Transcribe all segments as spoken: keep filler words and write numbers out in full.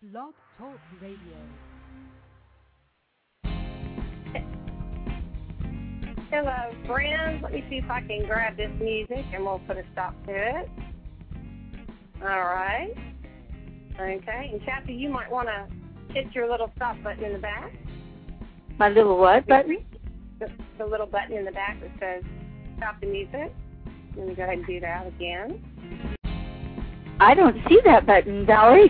Blog Talk Radio. Hello, friends. Let me see if I can grab this music and we'll put a stop to it. All right. Okay. And Kathy, you might want to hit your little stop button in the back. My little what button? The, the little button in the back that says stop the music. Let me go ahead and do that again. I don't see that button, Valerie.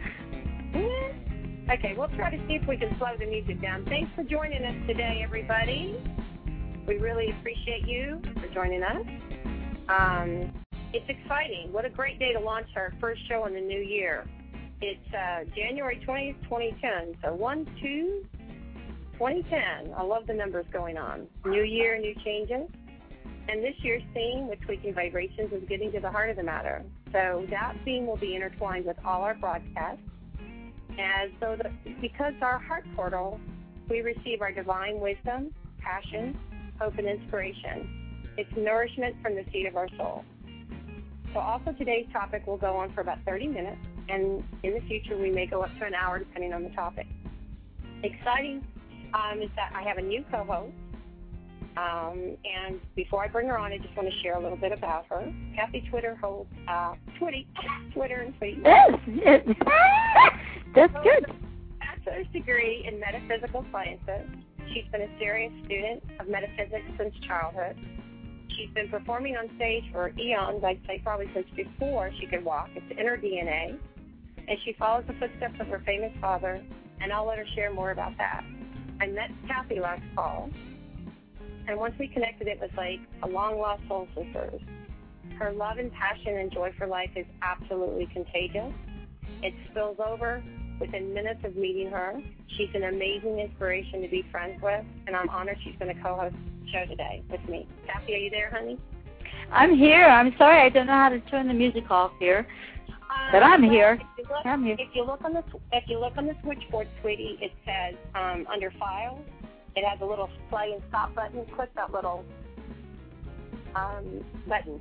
Okay, we'll try to see if we can slow the music down. Thanks for joining us today, everybody. We really appreciate you for joining us. Um, it's exciting. What a great day to launch our first show in the new year. It's uh, January twentieth, twenty ten. So one, two, twenty ten. I love the numbers going on. New year, new changes. And this year's theme, with Tweaking Vibrations, is getting to the heart of the matter. So that theme will be intertwined with all our broadcasts. And so that because our heart portal, we receive our divine wisdom, passion, hope, and inspiration. It's nourishment from the seed of our soul. So also today's topic will go on for about thirty minutes, and in the future we may go up to an hour depending on the topic. Exciting um, is that I have a new co-host. Um, and before I bring her on, I just want to share a little bit about her. Kathy Twitter holds uh, Twitty, Twitter and Tweet. Yes, that's good. Bachelor's degree in metaphysical sciences. She's been a serious student of metaphysics since childhood. She's been performing on stage for eons, I'd say probably since before she could walk. It's in her D N A. And she follows the footsteps of her famous father, and I'll let her share more about that. I met Kathy last fall. And once we connected, it was like a long-lost soul sisters. Her love and passion and joy for life is absolutely contagious. It spills over within minutes of meeting her. She's an amazing inspiration to be friends with, and I'm honored she's going to co-host the show today with me. Kathy, are you there, honey? I'm here. I'm sorry I don't know how to turn the music off here, Um, but I'm well, here. If you, look, I'm here. If you look on the if you look on the switchboard, sweetie, it says um, under Files. It has a little play and stop button. Click that little um, button.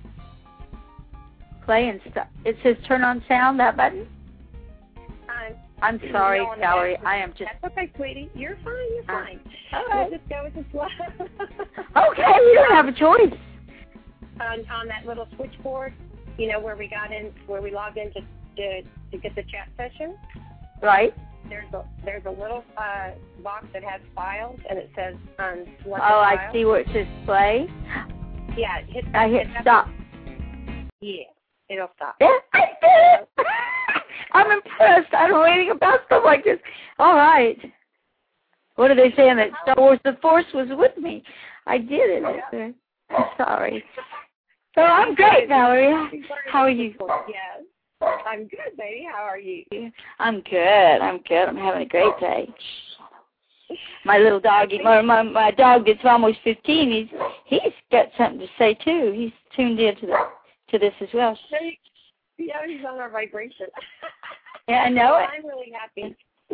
Play and stop. It says turn on sound, that button? Um, I'm sorry, no, Valerie. that's, I am just... That's okay, sweetie. You're fine. You're Uh, fine. all right. We'll just go with the flow. Okay, you don't have a choice. on, on that little switchboard, you know, where we got in, where we logged in to, to, to get the chat session. Right. There's a there's a little uh, box that has files, and it says um, select Oh, file. I see where it says play. Yeah, hit. I hit hit stop. Yeah, it'll stop. Yeah, I did it. I'm impressed. I don't know anything about stuff like this. All right. What are they saying? That Star Wars The Force was with me. I did it. I'm sorry. So I'm great, Valerie. How are you? Yes. I'm good, baby. How are you? I'm good. I'm good. I'm having a great day. My little doggy, my, my my dog is almost fifteen. He's he's got something to say too. He's tuned into the to this as well. Yeah, he's on our vibration. Yeah, I know it. I'm really happy.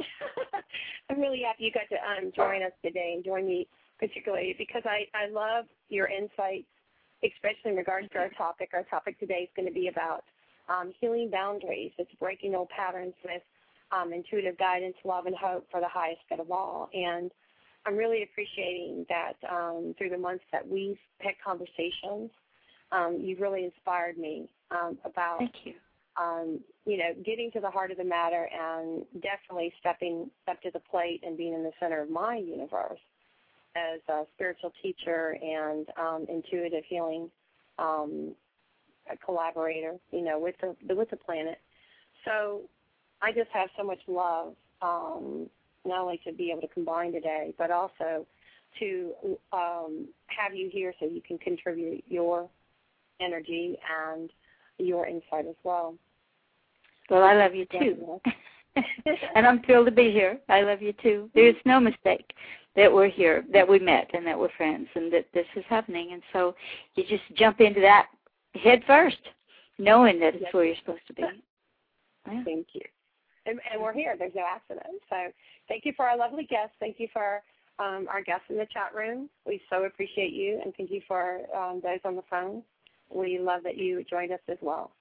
I'm really happy you got to um, join us today and join me particularly because I I love your insights, especially in regards to our topic. Our topic today is going to be about Um, healing boundaries. It's breaking old patterns with um, intuitive guidance, love, and hope for the highest good of all. And I'm really appreciating that um, through the months that we've had conversations, um, you've really inspired me um, about, Thank you. Um, you know, getting to the heart of the matter and definitely stepping up to the plate and being in the center of my universe as a spiritual teacher and um, intuitive healing um a collaborator, you know, with the with the planet. So I just have so much love, um, not only to be able to combine today, but also to um, have you here so you can contribute your energy and your insight as well. Well, I love you too. And I'm thrilled to be here. I love you too. There's no mistake that we're here, that we met, and that we're friends, and that this is happening. And so you just jump into that head first, knowing that it's where you're supposed to be. Yeah. Thank you. And, and we're here. There's no accident. So thank you for our lovely guests. Thank you for um, our guests in the chat room. We so appreciate you, and thank you for um, those on the phone. We love that you joined us as well.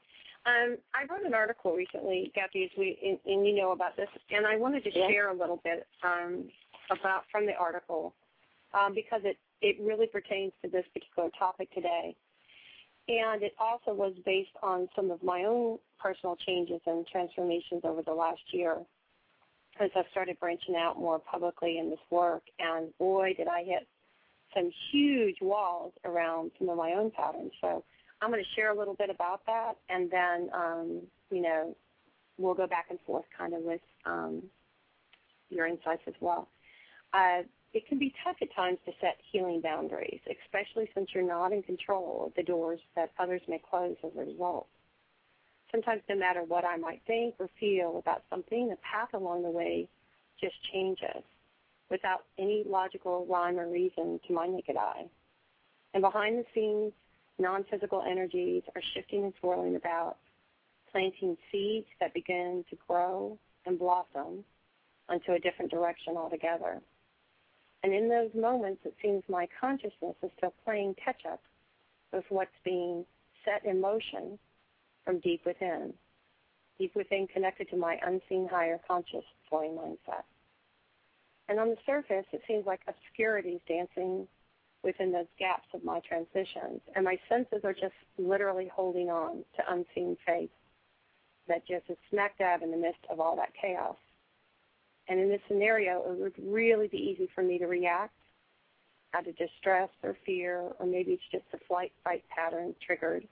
Um, I wrote an article recently, Gabby, as we, and, and you know about this, and I wanted to yeah. share a little bit um, about from the article um, because it, it really pertains to this particular topic today. And it also was based on some of my own personal changes and transformations over the last year as I've started branching out more publicly in this work. And boy, did I hit some huge walls around some of my own patterns. So I'm going to share a little bit about that, and then, um, you know, we'll go back and forth kind of with um, your insights as well. Uh, it can be tough at times to set healing boundaries, especially since you're not in control of the doors that others may close as a result. Sometimes no matter what I might think or feel about something, the path along the way just changes without any logical rhyme or reason to my naked eye. And behind the scenes, non-physical energies are shifting and swirling about, planting seeds that begin to grow and blossom into a different direction altogether. And in those moments, it seems my consciousness is still playing catch-up with what's being set in motion from deep within, deep within connected to my unseen higher conscious flowing mindset. And on the surface, it seems like obscurity is dancing within those gaps of my transitions, and my senses are just literally holding on to unseen faith that just is smack dab in the midst of all that chaos. And in this scenario, it would really be easy for me to react out of distress or fear, or maybe it's just a flight-fight pattern triggered.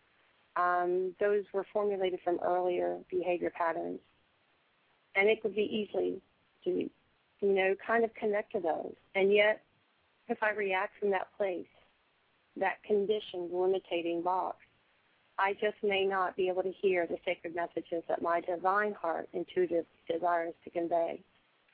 Um, those were formulated from earlier behavior patterns, and it could be easy to, you know, kind of connect to those. And yet, if I react from that place, that conditioned, limiting box, I just may not be able to hear the sacred messages that my divine heart intuitive desires to convey.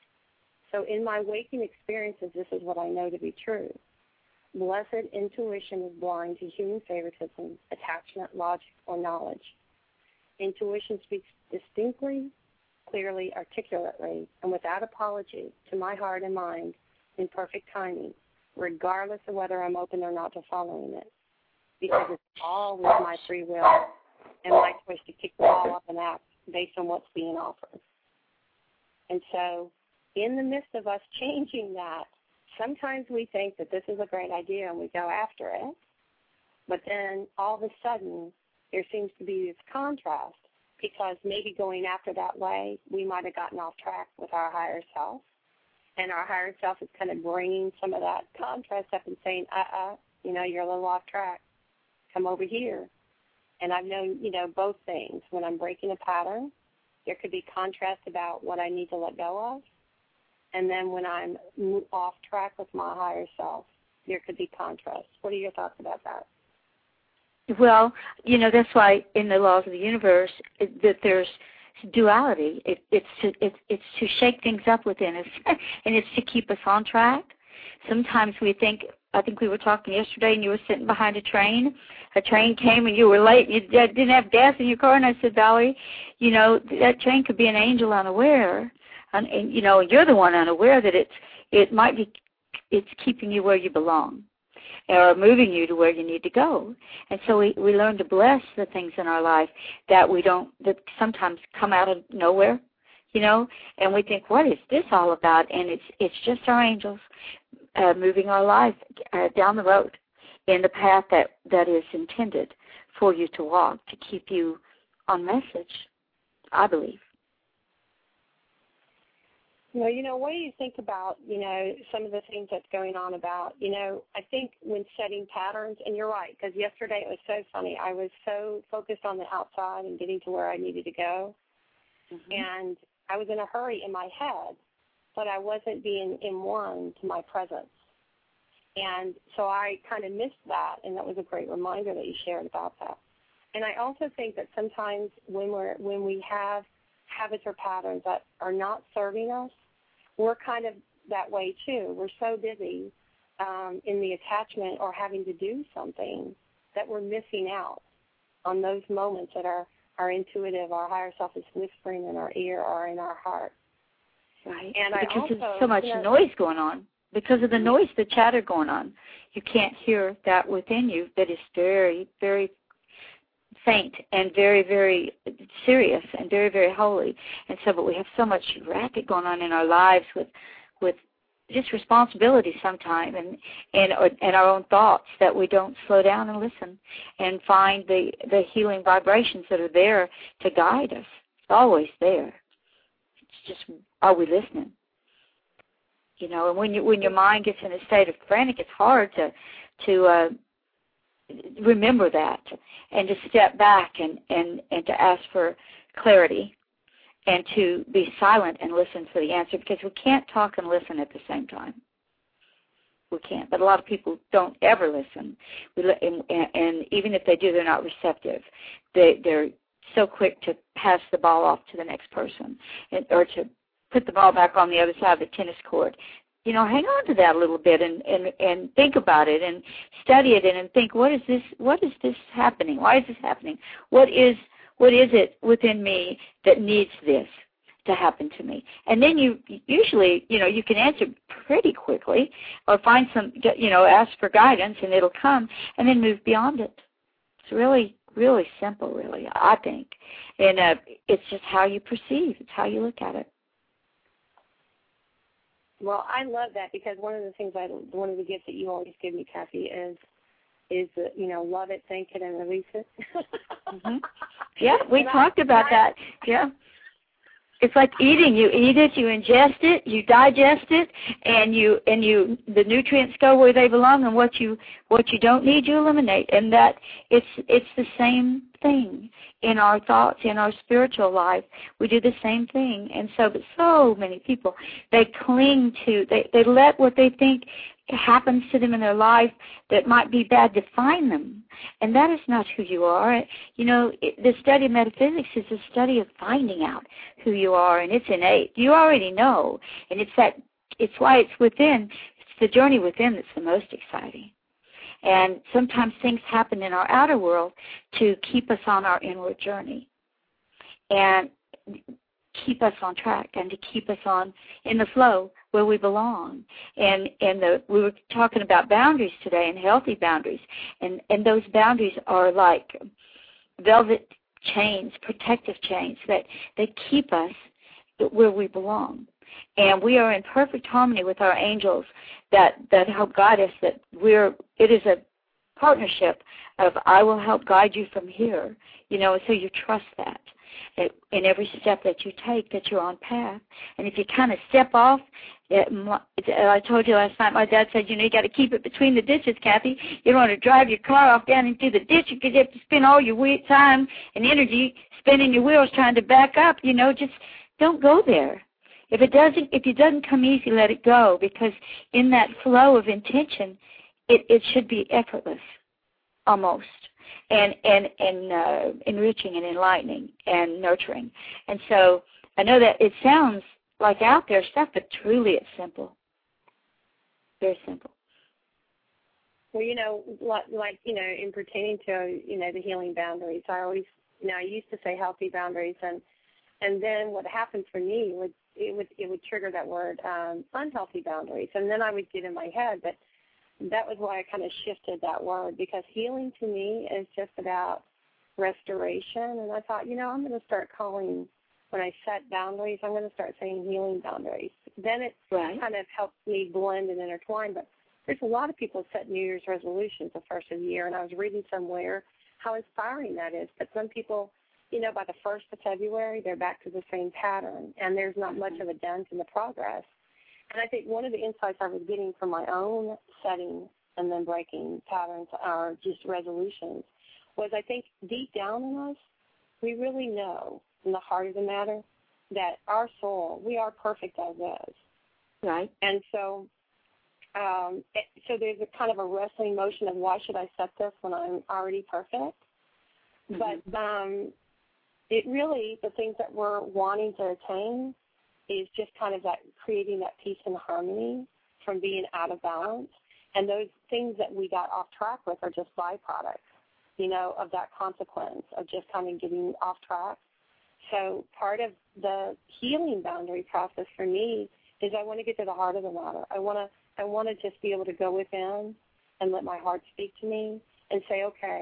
So in my waking experiences, this is what I know to be true. Blessed intuition is blind to human favoritism, attachment, logic, or knowledge. Intuition speaks distinctly, clearly, articulately, and without apology to my heart and mind in perfect timing, regardless of whether I'm open or not to following it, because it's all with my free will and my choice to kick the ball up and act based on what's being offered. And so in the midst of us changing that, sometimes we think that this is a great idea and we go after it, but then all of a sudden there seems to be this contrast because maybe going after that way, we might have gotten off track with our higher self. And our higher self is kind of bringing some of that contrast up and saying, uh-uh, you know, you're a little off track. Come over here. And I've known, you know, both things. When I'm breaking a pattern, there could be contrast about what I need to let go of. And then when I'm off track with my higher self, there could be contrast. What are your thoughts about that? Well, you know, that's why in the laws of the universe it, that there's duality. It, it's to it, it's to shake things up within us, and it's to keep us on track. Sometimes we think. I think we were talking yesterday, and you were sitting behind a train. A train came, and you were late. And you didn't have gas in your car, and I said, Valerie, you know, that train could be an angel unaware, and, and you know, you're the one unaware that it's it might be it's keeping you where you belong, or moving you to where you need to go. And so we, we learn to bless the things in our life that we don't, that sometimes come out of nowhere, you know, and we think, what is this all about? And it's it's just our angels uh, moving our life uh, down the road in the path that, that is intended for you to walk, to keep you on message, I believe. Well, you know, what do you think about, you know, some of the things that's going on about, you know, I think when setting patterns, and you're right, because yesterday it was so funny. I was so focused on the outside and getting to where I needed to go, mm-hmm. and I was in a hurry in my head, but I wasn't being in one to my presence. And so I kind of missed that, and that was a great reminder that you shared about that. And I also think that sometimes when we're when we have habits or patterns that are not serving us, we're kind of that way too. We're so busy um, in the attachment or having to do something that we're missing out on those moments that our, our intuitive, our higher self is whispering in our ear or in our heart. Right. And because I also, there's so much you know, noise going on. Because of the noise, the chatter going on, you can't hear that within you that is very, very saint and very, very serious and very, very holy. And so, but we have so much racket going on in our lives with, with just responsibility sometimes and, and, and our own thoughts that we don't slow down and listen and find the, the healing vibrations that are there to guide us. It's always there. It's just, are we listening? You know, and when you when your mind gets in a state of frantic, it's hard to to uh, remember that and to step back and, and, and to ask for clarity and to be silent and listen for the answer, because we can't talk and listen at the same time. We can't. But a lot of people don't ever listen. We, and, and even if they do, they're not receptive. They, they're so quick to pass the ball off to the next person and, or to put the ball back on the other side of the tennis court. You know, hang on to that a little bit and, and, and think about it and study it and think, what is this? What is this happening? Why is this happening? What is what is it within me that needs this to happen to me? And then you usually, you know, you can answer pretty quickly, or find some, you know, ask for guidance and it'll come, and then move beyond it. It's really, really simple, really, I think, and uh, it's just how you perceive. It's how you look at it. Well, I love that, because one of the things I, one of the gifts that you always give me, Kathy, is, is the, you know, love it, thank it, and release it. Mm-hmm. Yeah, we and talked I, about I, that. Yeah. It's like eating. You eat it, you ingest it, you digest it, and you and you the nutrients go where they belong, and what you what you don't need, you eliminate. And that it's it's the same thing in our thoughts, in our spiritual life. We do the same thing. And so, but so many people, they cling to, they they let what they think happens to them in their life that might be bad define them. And that is not who you are. You know, it, the study of metaphysics is a study of finding out who you are, and it's innate. You already know. And it's that, it's why it's within, it's the journey within that's the most exciting. And sometimes things happen in our outer world to keep us on our inward journey and keep us on track and to keep us on in the flow where we belong. And and the, we were talking about boundaries today, and healthy boundaries. And, and those boundaries are like velvet chains, protective chains that, that keep us where we belong. And we are in perfect harmony with our angels that, that help guide us, that we're, it is a partnership of I will help guide you from here, you know, so you trust that in every step that you take, that you're on path. And if you kind of step off, it, I told you last night, my dad said, you know, you got to keep it between the ditches, Kathy. You don't want to drive your car off down into the ditch because you have to spend all your time and energy spinning your wheels trying to back up. You know, just don't go there. If it doesn't, if it doesn't come easy, let it go, because in that flow of intention, it, it should be effortless, almost, and and and uh, enriching and enlightening and nurturing. And so I know that it sounds like out there stuff, but truly it's simple, very simple. Well, you know, like, like you know, in pertaining to you know the healing boundaries, I always, you know, I used to say healthy boundaries, and and then what happened for me would it would it would trigger that word um, unhealthy boundaries, and then I would get in my head that that was why I kind of shifted that word, because healing to me is just about restoration. And I thought, you know, I'm going to start calling, when I set boundaries, I'm going to start saying healing boundaries. Then it right. kind of helps me blend and intertwine. But there's a lot of people set New Year's resolutions the first of the year, and I was reading somewhere how inspiring that is. But some people, you know, by the first of February, they're back to the same pattern, and there's not much of a dent in the progress. And I think one of the insights I was getting from my own setting and then breaking patterns or just resolutions was, I think deep down in us, we really know in the heart of the matter that our soul, we are perfect as is. Right. And so um, it, so there's a kind of a wrestling motion of why should I set this when I'm already perfect? Mm-hmm. But um, it really, the things that we're wanting to attain is just kind of that creating that peace and harmony from being out of balance. And those things that we got off track with are just byproducts, you know, of that consequence of just kind of getting off track. So part of the healing boundary process for me is I want to get to the heart of the matter. I want to I want to just be able to go within and let my heart speak to me and say, okay,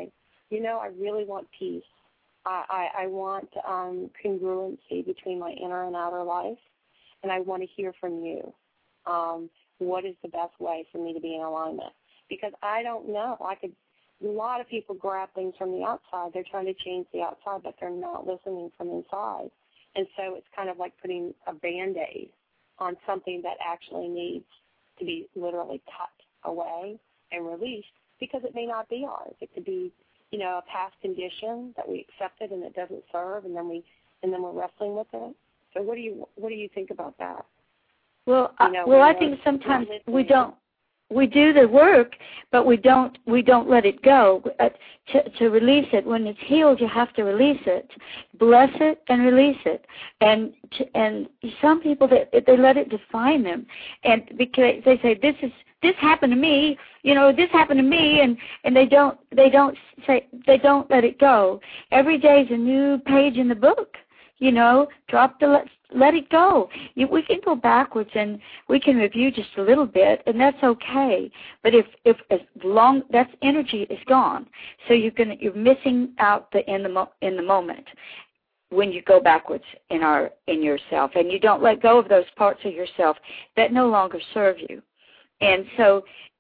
you know, I really want peace. I, I, I want um, congruency between my inner and outer life, and I want to hear from you. Um, what is the best way for me to be in alignment? Because I don't know. I could. A lot of people grab things from the outside. They're trying to change the outside, but they're not listening from inside. And so it's kind of like putting a Band-Aid on something that actually needs to be literally cut away and released, because it may not be ours. It could be, you know, a past condition that we accepted and it doesn't serve, and then we and then we're wrestling with it. So what do you what do you think about that? Well, you know, uh, well, I think sometimes we don't. We do the work, but we don't. We don't let it go. Uh, to, to release it, when it's healed, you have to release it, bless it, and release it. And to, and some people they they let it define them, and because they say this is this happened to me, you know, this happened to me, and and they don't they don't say they don't let it go. Every day is a new page in the book. You know, drop the let, let it go. You, we can go backwards and we can review just a little bit, and that's okay. But if if as long that energy is gone, so you're gonna you're missing out the in the mo, in the moment when you go backwards in our in yourself, and you don't let go of those parts of yourself that no longer serve you, and so.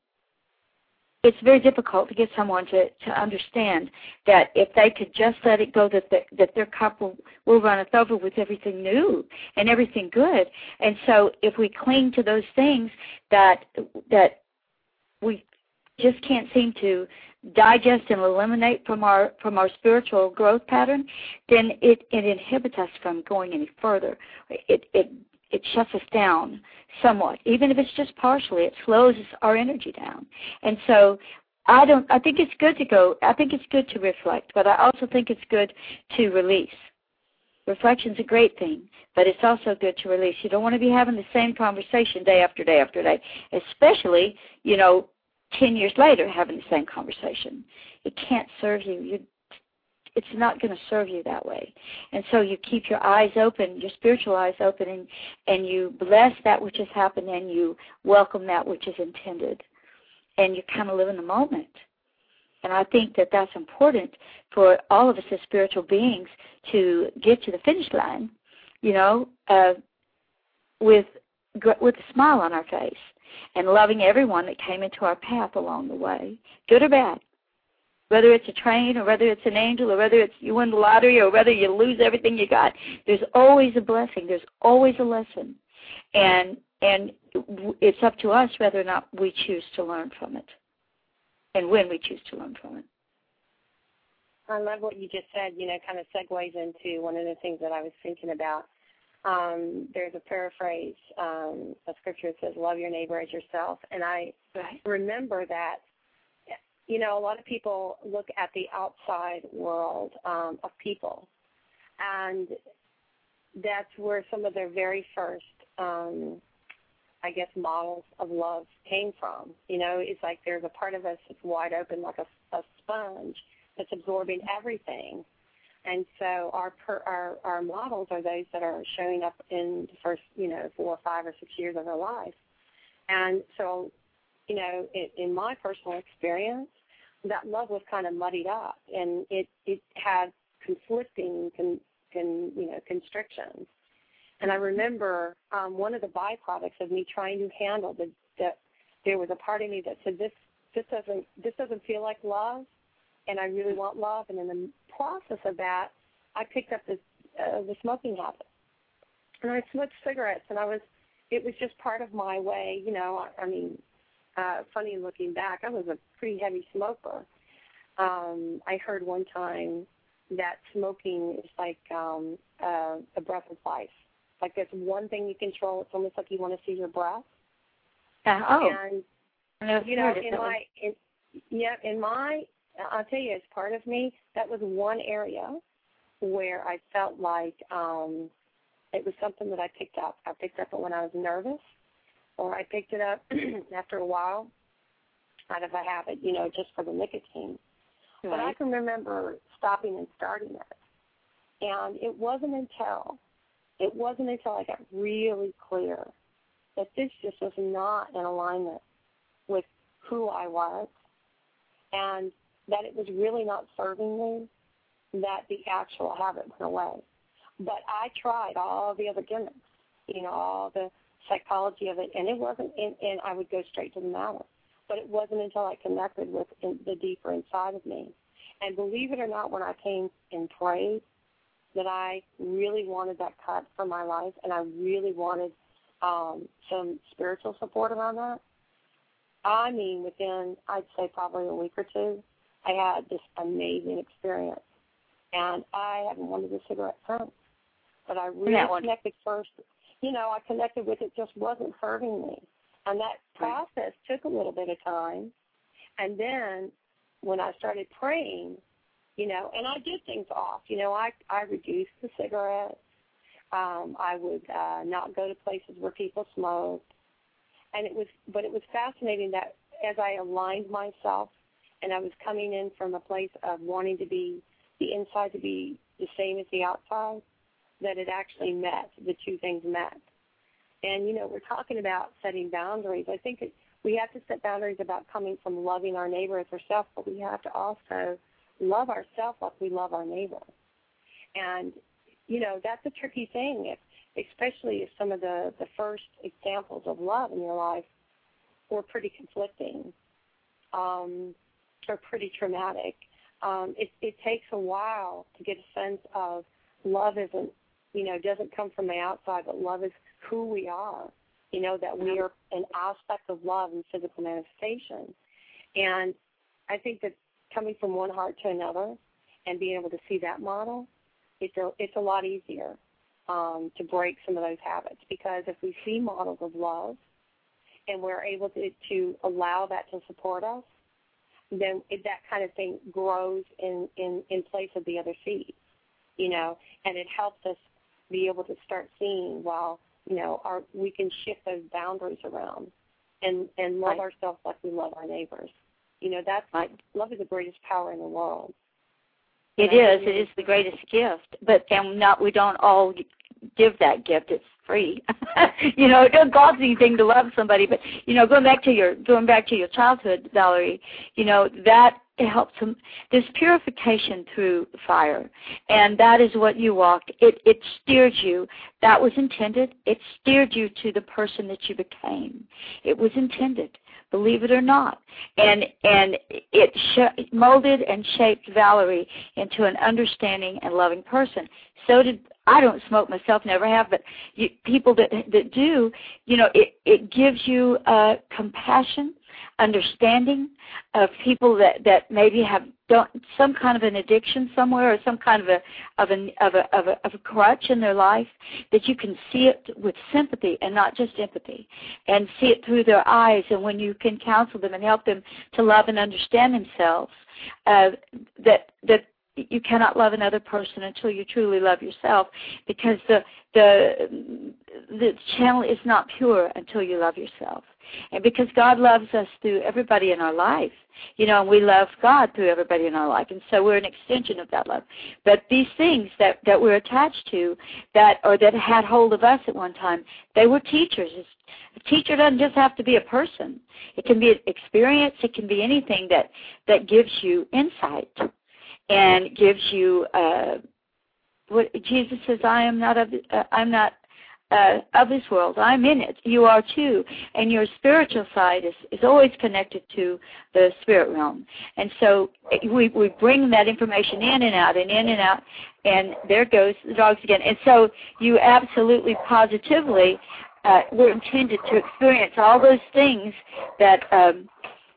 It's very difficult to get someone to, to understand that if they could just let it go, that the, that their cup will, will runneth over with everything new and everything good. And so if we cling to those things that that we just can't seem to digest and eliminate from our from our spiritual growth pattern, then it, it inhibits us from going any further. It it it shuts us down somewhat. Even if it's just partially, it slows our energy down. And so I don't I think it's good to go I think it's good to reflect, but I also think it's good to release. Reflection's a great thing, but it's also good to release. You don't want to be having the same conversation day after day after day, especially, you know, ten years later having the same conversation. It can't serve you. You It's not going to serve you that way. And so you keep your eyes open, your spiritual eyes open, and, and you bless that which has happened, and you welcome that which is intended. And you kind of live in the moment. And I think that that's important for all of us as spiritual beings to get to the finish line, you know, uh, with with a smile on our face and loving everyone that came into our path along the way, good or bad. Whether it's a train or whether it's an angel or whether it's you win the lottery or whether you lose everything you got, there's always a blessing. There's always a lesson. And and it's up to us whether or not we choose to learn from it and when we choose to learn from it. I love what you just said, you know, kind of segues into one of the things that I was thinking about. Um, there's a paraphrase, um, a scripture that says, love your neighbor as yourself. And I right. remember that. You know, a lot of people look at the outside world um, of people, and that's where some of their very first, um, I guess, models of love came from. You know, it's like there's a part of us that's wide open like a, a sponge that's absorbing everything. And so our, per, our our models are those that are showing up in the first, you know, four or five or six years of their life. And so, you know, in, in my personal experience, that love was kind of muddied up, and it, it had conflicting, con, con, you know, constrictions. And I remember um, one of the byproducts of me trying to handle the, that there was a part of me that said, this this doesn't this doesn't feel like love, and I really want love. And in the process of that, I picked up this uh, the smoking habit, and I smoked cigarettes, and I was it was just part of my way, you know. I, I mean. Uh, funny looking back, I was a pretty heavy smoker. Um, I heard one time that smoking is like um, uh, a breath of life. Like there's one thing you control. It's almost like you want to see your breath. Uh, oh, and you know, in my, in, yeah, in my, I'll tell you, as part of me, that was one area where I felt like um, it was something that I picked up. I picked up it when I was nervous. Or I picked it up after a while out of a habit, you know, just for the nicotine. Right. But I can remember stopping and starting it. And it wasn't until, it wasn't until I got really clear that this just was not in alignment with who I was. And that it was really not serving me, that the actual habit went away. But I tried all the other gimmicks, you know, all the psychology of it, and it wasn't, and, and I would go straight to the matter. But it wasn't until I connected with in, the deeper inside of me. And believe it or not, when I came and prayed, that I really wanted that cut from my life, and I really wanted um, some spiritual support around that. I mean, within, I'd say probably a week or two, I had this amazing experience. And I haven't wanted a cigarette since. But I really connected first. You know, I connected with it, just wasn't serving me. And that process took a little bit of time. And then when I started praying, you know, and I did things off. You know, I, I reduced the cigarettes. Um, I would uh, not go to places where people smoked. And it was, but it was fascinating that as I aligned myself and I was coming in from a place of wanting to be, the inside to be the same as the outside, that it actually met, the two things met. And, you know, we're talking about setting boundaries. I think it, we have to set boundaries about coming from loving our neighbor as ourselves, but we have to also love ourselves like we love our neighbor. And, you know, that's a tricky thing, if, especially if some of the, the first examples of love in your life were pretty conflicting um, or pretty traumatic. Um, it, it takes a while to get a sense of love isn't, you know, doesn't come from the outside, but love is who we are, you know, that we are an aspect of love in physical manifestation. And I think that coming from one heart to another and being able to see that model, it's a, it's a lot easier um, to break some of those habits, because if we see models of love and we're able to, to allow that to support us, then it, that kind of thing grows in, in, in place of the other seeds, you know, and it helps us be able to start seeing, well, you know, our, we can shift those boundaries around and, and love right. ourselves like we love our neighbors. You know, that's right. Love is the greatest power in the world. It and is. It is the greatest gift. But and not we don't all give that gift. It's free. You know, it doesn't cost anything to love somebody. But you know, going back to your going back to your childhood, Valerie, you know that it helps them. There's purification through fire, and that is what you walked. It it steered you. That was intended. It steered you to the person that you became. It was intended. Believe it or not, and and it sh- molded and shaped Valerie into an understanding and loving person. So did I. Don't smoke myself, never have, but you, people that that do, you know, it it gives you uh, compassion, understanding of people that, that maybe have don't, some kind of an addiction somewhere, or some kind of a of a of a of a of a crutch in their life, that you can see it with sympathy and not just empathy, and see it through their eyes. And when you can counsel them and help them to love and understand themselves, uh, that that you cannot love another person until you truly love yourself, because the the the channel is not pure until you love yourself. And because God loves us through everybody in our life, you know, and we love God through everybody in our life, and so we're an extension of that love. But these things that, that we're attached to, that or that had hold of us at one time, they were teachers. A teacher doesn't just have to be a person. It can be an experience. It can be anything that, that gives you insight and gives you uh, what Jesus says. I am not of. Uh, I'm not. Uh, of this world. I'm in it. You are too. And your spiritual side is, is always connected to the spirit realm. And so we, we bring that information in and out and in and out, and there goes the dogs again. And so you absolutely positively uh, were intended to experience all those things that um,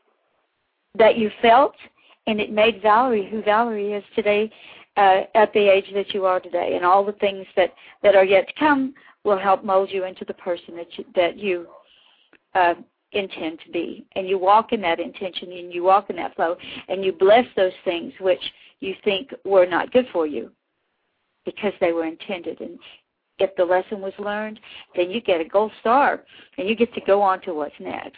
that you felt, and it made Valerie who Valerie is today uh, at the age that you are today. And all the things that, that are yet to come will help mold you into the person that you, that you uh, intend to be. And you walk in that intention, and you walk in that flow, and you bless those things which you think were not good for you because they were intended. And if the lesson was learned, then you get a gold star, and you get to go on to what's next.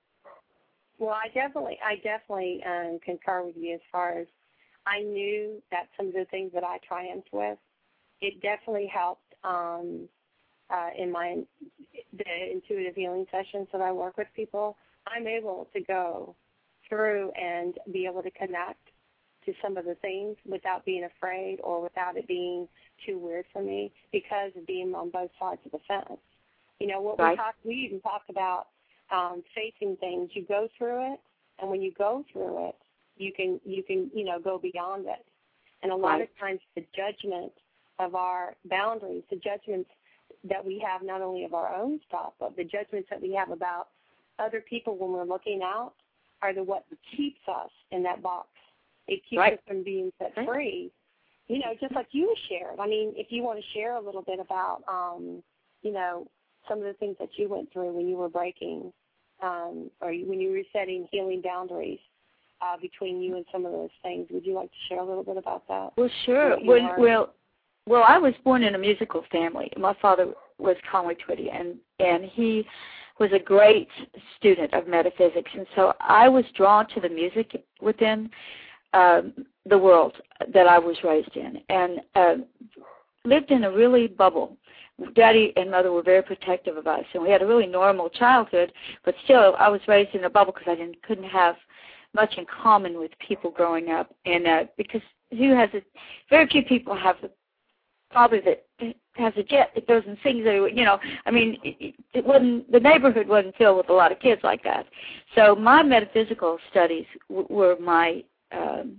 Well, I definitely, I definitely um, concur with you as far as I knew that some of the things that I triumphed with, it definitely helped um, Uh, in my the intuitive healing sessions that I work with people. I'm able to go through and be able to connect to some of the things without being afraid or without it being too weird for me because of being on both sides of the fence. You know, what right. we talk, we even talk about um, facing things. You go through it, and when you go through it, you can, you can, you know, go beyond it. And a lot right. of times the judgment of our boundaries, the judgments that we have not only of our own stuff, but the judgments that we have about other people when we're looking out are the what keeps us in that box. It keeps right. us from being set right. free. You know, just like you shared. I mean, if you want to share a little bit about, um, you know, some of the things that you went through when you were breaking um, or when you were setting healing boundaries uh, between you and some of those things, would you like to share a little bit about that? Well, sure. Well, well, well, I was born in a musical family. My father was Conway Twitty, and, and he was a great student of metaphysics, and so I was drawn to the music within um, the world that I was raised in, and uh, lived in a really bubble. Daddy and Mother were very protective of us, and we had a really normal childhood, but still I was raised in a bubble because I didn't, couldn't have much in common with people growing up, and uh, because who has a, very few people have the father that has a jet that goes and sings, you know, I mean, it, it wasn't, the neighborhood wasn't filled with a lot of kids like that. So my metaphysical studies w- were my, um,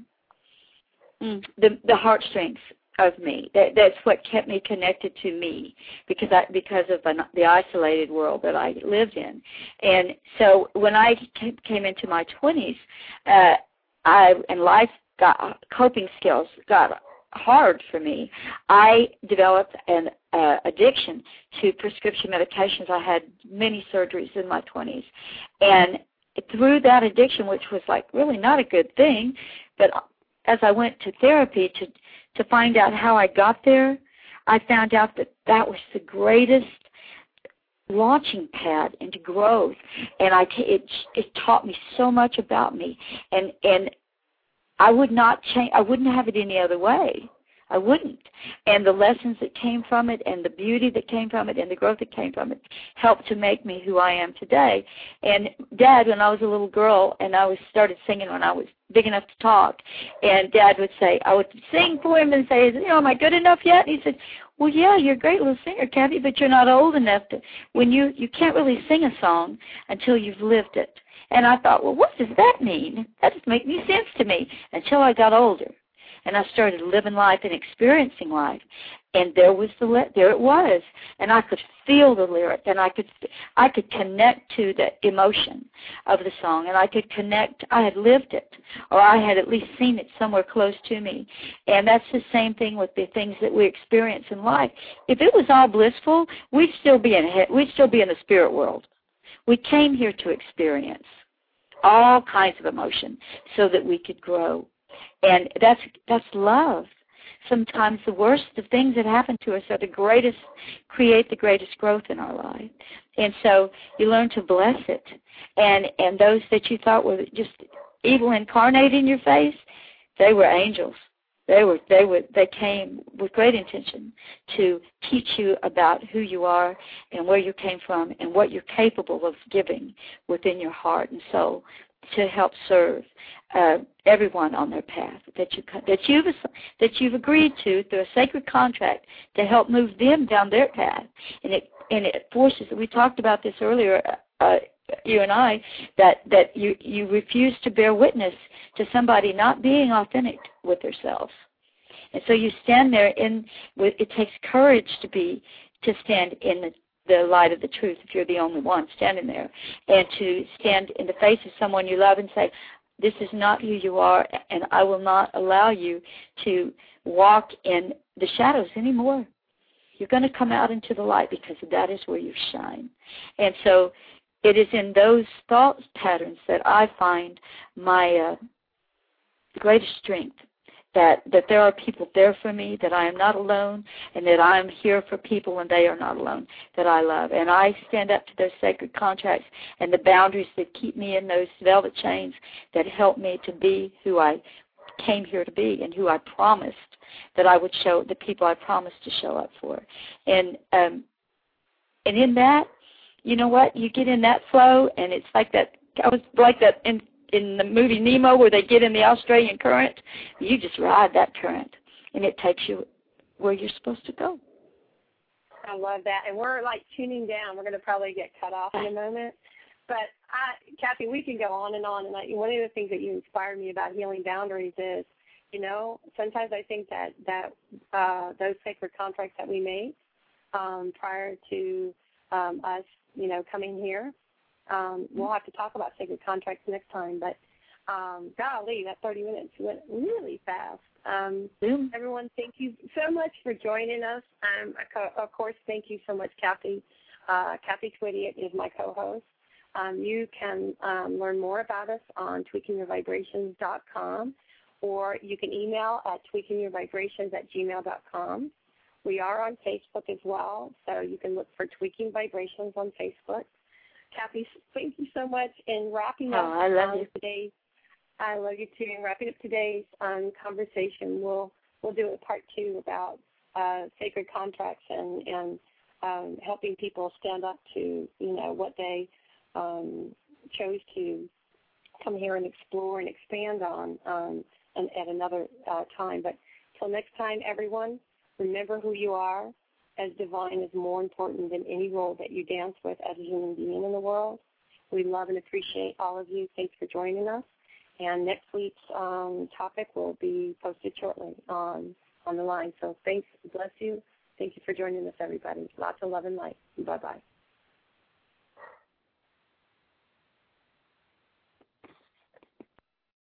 the, the heartstrings of me. That, that's what kept me connected to me because I, because of the, the isolated world that I lived in. And so when I came into my twenties, uh, I, and life got, coping skills got hard for me, I developed an uh, addiction to prescription medications. I had many surgeries in my twenties. And through that addiction, which was like really not a good thing, but as I went to therapy to, to find out how I got there, I found out that that was the greatest launching pad into growth. And I t- it, it taught me so much about me. And, and I would not change. I wouldn't have it any other way. I wouldn't. And the lessons that came from it and the beauty that came from it and the growth that came from it helped to make me who I am today. And Dad, when I was a little girl and I was started singing when I was big enough to talk, and Dad would say, I would sing for him and say, you know, am I good enough yet? And he said, well, yeah, you're a great little singer, Kathy, but you're not old enough to, when you, you can't really sing a song until you've lived it. And I thought, well, what does that mean? That doesn't make any sense to me until I got older. And I started living life and experiencing life. And there was the le- there it was. And I could feel the lyric, and I could I could connect to the emotion of the song, and I could connect. I had lived it, or I had at least seen it somewhere close to me. And that's the same thing with the things that we experience in life. If it was all blissful, we'd still be in he- we'd still be in the spirit world. We came here to experience all kinds of emotion so that we could grow. And that's that's love. Sometimes the worst of things that happen to us are the greatest, create the greatest growth in our life. And so you learn to bless it. And and those that you thought were just evil incarnate in your face, they were angels. They were they were they came with great intention to teach you about who you are and where you came from and what you're capable of giving within your heart and soul to help serve uh, everyone on their path that you that you've that you've agreed to through a sacred contract to help move them down their path. And it and it forces. We talked about this earlier. Uh, you and I, that, that you, you refuse to bear witness to somebody not being authentic with themselves. And so you stand there in, it takes courage to be, to stand in the, the light of the truth if you're the only one standing there, and to stand in the face of someone you love and say, this is not who you are, and I will not allow you to walk in the shadows anymore. You're going to come out into the light because that is where you shine. And so it is in those thought patterns that I find my uh, greatest strength, that, that there are people there for me, that I am not alone, and that I am here for people when they are not alone, that I love. And I stand up to those sacred contracts and the boundaries that keep me in those velvet chains that help me to be who I came here to be and who I promised that I would show, the people I promised to show up for. And um, and in that, you know what, you get in that flow, and it's like that, I was like that in, in the movie Nemo where they get in the Australian current. You just ride that current, and it takes you where you're supposed to go. I love that. And we're, like, tuning down. We're going to probably get cut off in a moment. But, I, Kathy, we can go on and on. And I, one of the things that you inspired me about Healing Boundaries is, you know, sometimes I think that, that uh, those sacred contracts that we made um, prior to um, us, you know, coming here, um, we'll have to talk about sacred contracts next time. But, um, golly, that thirty minutes went really fast. Um, yeah. Everyone, thank you so much for joining us. Um, of course, thank you so much, Kathy. Uh, Kathy Twitty is my co-host. Um, you can um, learn more about us on tweaking your vibrations dot com, or you can email at tweaking your vibrations at gmail dot com. We are on Facebook as well, so you can look for Tweaking Vibrations on Facebook. Kathy, thank you so much. In wrapping up oh, I love um, you. today's I love you too. In wrapping up today's um, conversation, we'll we'll do a part two about uh, sacred contracts and and um, helping people stand up to you know what they um, chose to come here and explore and expand on um, and at another uh, time. But till next time, everyone, remember who you are. As divine is more important than any role that you dance with as a human being in the world. We love and appreciate all of you. Thanks for joining us. And next week's um, topic will be posted shortly on, on the line. So thanks, bless you. Thank you for joining us, everybody. Lots of love and light. Bye-bye.